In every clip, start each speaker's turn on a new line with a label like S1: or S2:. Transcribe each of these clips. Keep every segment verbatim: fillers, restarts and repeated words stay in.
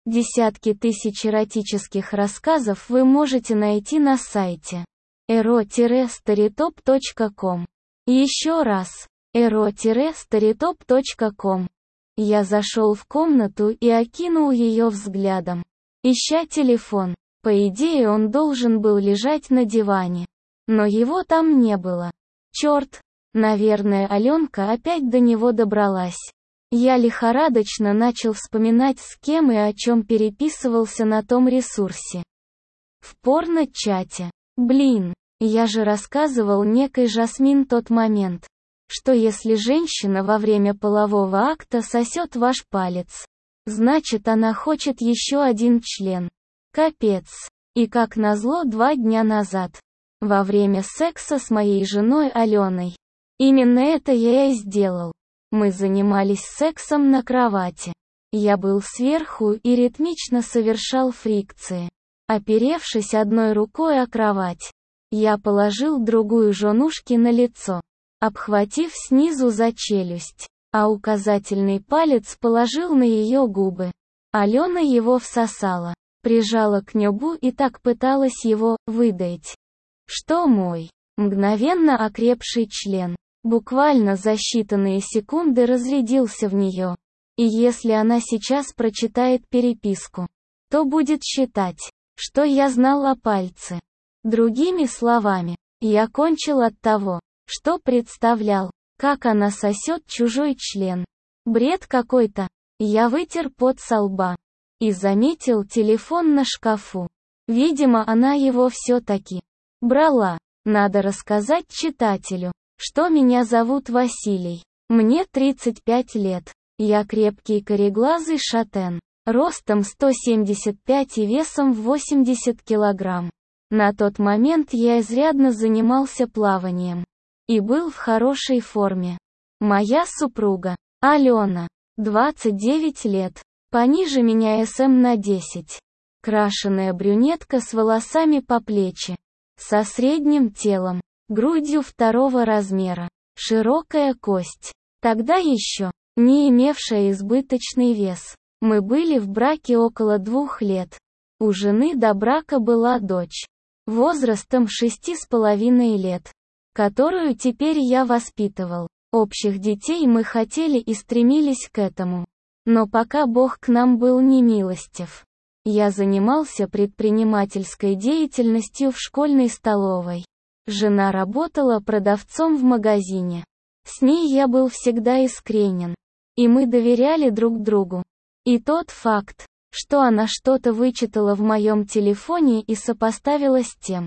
S1: Десятки тысяч эротических рассказов вы можете найти на сайте эро старитоп точка ком. Еще раз, эро старитоп точка ком. Я зашел в комнату и окинул ее взглядом, ища телефон. По идее, он должен был лежать на диване. Но его там не было. Черт, наверное, Аленка опять до него добралась. Я лихорадочно начал вспоминать, с кем и о чем переписывался на том ресурсе. В порно-чате. Блин, я же рассказывал некой Жасмин тот момент, что если женщина во время полового акта сосет ваш палец, значит она хочет еще один член. Капец. И как назло, два дня назад, во время секса с моей женой Аленой, именно это я и сделал. Мы занимались сексом на кровати. Я был сверху и ритмично совершал фрикции. Оперевшись одной рукой о кровать, я положил другую женушке на лицо, обхватив снизу за челюсть, а указательный палец положил на ее губы. Алена его всосала, прижала к небу и так пыталась его выдать, что мой мгновенно окрепший член буквально за считанные секунды разрядился в нее. И если она сейчас прочитает переписку, то будет считать, что я знал о пальце. Другими словами, я кончил от того, что представлял, как она сосет чужой член. Бред какой-то. Я вытер пот со лба и заметил телефон на шкафу. Видимо, она его все-таки брала. Надо рассказать читателю, что меня зовут Василий. Мне тридцать пять лет. Я крепкий кореглазый шатен, ростом сто семьдесят пять и весом в восемьдесят килограмм. На тот момент я изрядно занимался плаванием и был в хорошей форме. Моя супруга, Алена, двадцать девять лет, пониже меня эсэм на десять. Крашеная брюнетка с волосами по плечи, со средним телом, грудью второго размера, широкая кость, тогда еще не имевшая избыточный вес. Мы были в браке около двух лет. У жены до брака была дочь, возрастом шести с половиной лет, которую теперь я воспитывал. Общих детей мы хотели и стремились к этому. Но пока Бог к нам был немилостив, я занимался предпринимательской деятельностью в школьной столовой. Жена работала продавцом в магазине. С ней я был всегда искренен, и мы доверяли друг другу. И тот факт, что она что-то вычитала в моем телефоне и сопоставила с тем,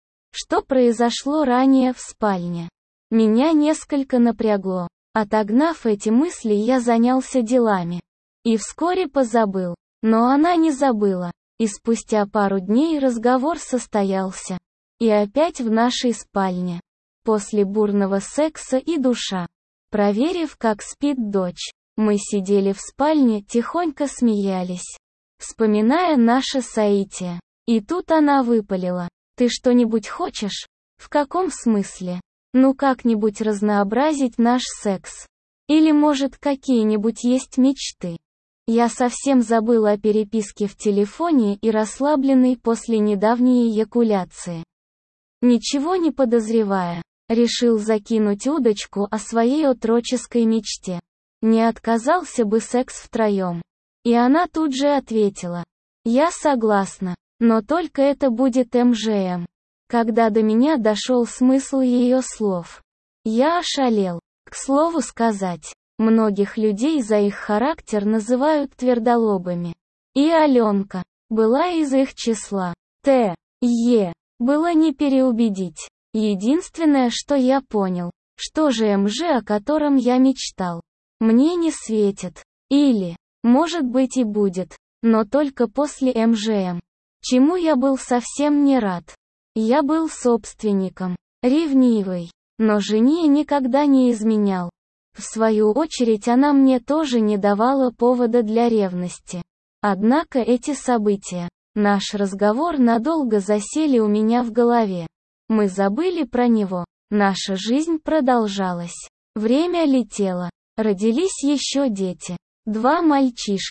S1: что произошло ранее в спальне, меня несколько напрягло. Отогнав эти мысли, я занялся делами. И вскоре позабыл. Но она не забыла. И спустя пару дней разговор состоялся. И опять в нашей спальне. После бурного секса и душа. Проверив, как спит дочь, мы сидели в спальне, тихонько смеялись, вспоминая наше соитие. И тут она выпалила: «Ты что-нибудь хочешь?» «В каком смысле?» «Ну как-нибудь разнообразить наш секс. Или может какие-нибудь есть мечты?» Я совсем забыл о переписке в телефоне и расслабленный после недавней эякуляции. Ничего не подозревая, решил закинуть удочку о своей отроческой мечте. Не отказался бы секс втроем. И она тут же ответила: «Я согласна, но только это будет эм жэ эм». Когда до меня дошел смысл ее слов, я ошалел. К слову сказать, многих людей за их характер называют твердолобыми. И Аленка была из их числа. Т. Е. Было не переубедить. Единственное, что я понял, что же эм жэ, о котором я мечтал, мне не светит. Или, может быть, и будет, но только после эм жэ эм. Чему я был совсем не рад. Я был собственником, ревнивый, но жене никогда не изменял. В свою очередь она мне тоже не давала повода для ревности. Однако эти события, наш разговор надолго засели у меня в голове. Мы забыли про него. Наша жизнь продолжалась. Время летело. Родились еще дети. Два мальчишки.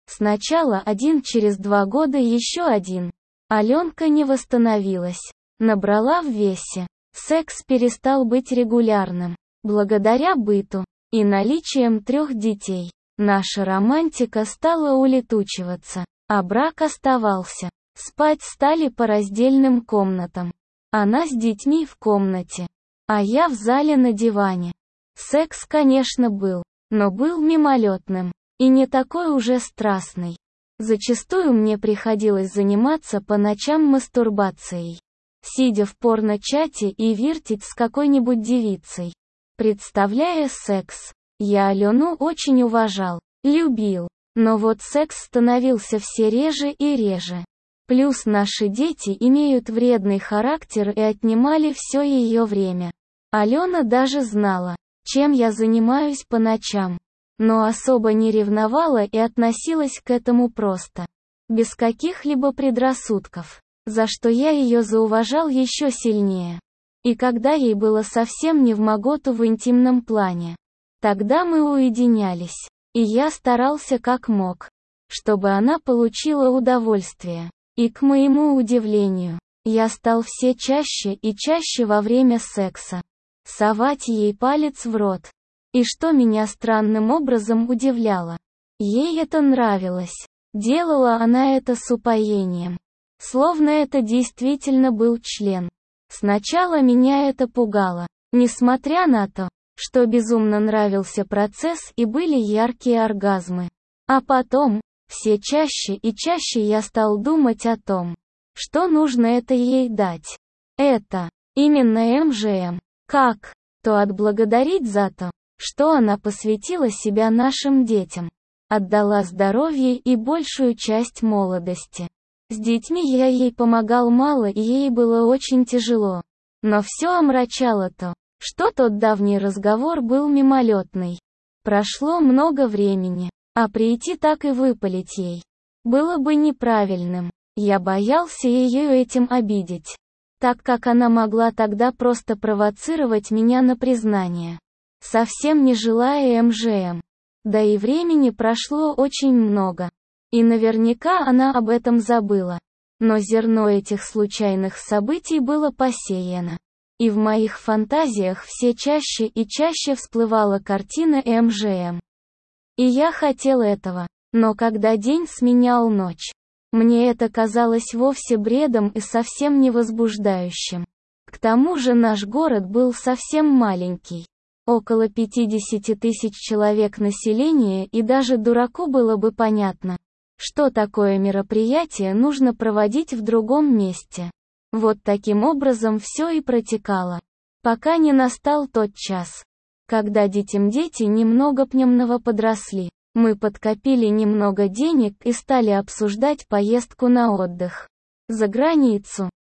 S1: Сначала один, через два года еще один. Аленка не восстановилась. Набрала в весе. Секс перестал быть регулярным. Благодаря быту и наличием трех детей, наша романтика стала улетучиваться, а брак оставался. Спать стали по раздельным комнатам. Она с детьми в комнате, а я в зале на диване. Секс, конечно, был, но был мимолетным. И не такой уже страстный. Зачастую мне приходилось заниматься по ночам мастурбацией. Сидя в порно-чате и вертеть с какой-нибудь девицей. Представляя секс. Я Алену очень уважал, любил. Но вот секс становился все реже и реже. Плюс наши дети имеют вредный характер и отнимали все ее время. Алена даже знала, чем я занимаюсь по ночам. Но особо не ревновала и относилась к этому просто. Без каких-либо предрассудков. За что я ее зауважал еще сильнее. И когда ей было совсем невмоготу в интимном плане. Тогда мы уединялись. И я старался как мог. Чтобы она получила удовольствие. И к моему удивлению, я стал все чаще и чаще во время секса совать ей палец в рот. И что меня странным образом удивляло. Ей это нравилось. Делала она это с упоением. Словно это действительно был член. Сначала меня это пугало. Несмотря на то, что безумно нравился процесс и были яркие оргазмы. А потом, все чаще и чаще я стал думать о том, что нужно это ей дать. Это, именно эм жэ эм. Как? То отблагодарить за то, что она посвятила себя нашим детям. Отдала здоровье и большую часть молодости. С детьми я ей помогал мало и ей было очень тяжело. Но все омрачало то, что тот давний разговор был мимолетный. Прошло много времени, а прийти так и выпалить ей было бы неправильным. Я боялся ее этим обидеть, так как она могла тогда просто провоцировать меня на признание. Совсем не желая эм жэ эм. Да и времени прошло очень много. И наверняка она об этом забыла. Но зерно этих случайных событий было посеяно. И в моих фантазиях все чаще и чаще всплывала картина эм жэ эм. И я хотел этого. Но когда день сменял ночь, мне это казалось вовсе бредом и совсем не возбуждающим. К тому же наш город был совсем маленький. Около пятидесяти тысяч человек населения, и даже дураку было бы понятно, что такое мероприятие нужно проводить в другом месте. Вот таким образом все и протекало. Пока не настал тот час, когда детям дети немного пневного подросли. Мы подкопили немного денег и стали обсуждать поездку на отдых за границу.